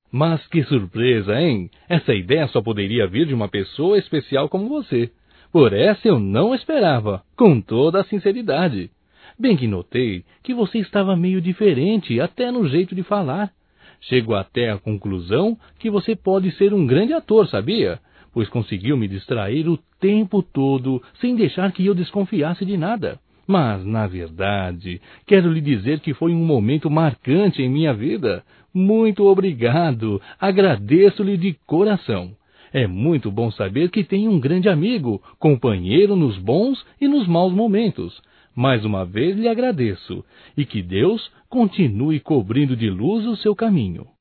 Mas que surpresa, hein? Essa ideia só poderia vir de uma pessoa especial como você. Por essa eu não esperava, com toda a sinceridade. Bem que notei que você estava meio diferente, até no jeito de falar. Chego até à conclusão que você pode ser um grande ator, sabia? Pois conseguiu me distrair o tempo todo, sem deixar que eu desconfiasse de nada. Mas, na verdade, quero lhe dizer que foi um momento marcante em minha vida. Muito obrigado, agradeço-lhe de coração. É muito bom saber que tem um grande amigo, companheiro nos bons e nos maus momentos. Mais uma vez lhe agradeço, e que Deus continue cobrindo de luz o seu caminho.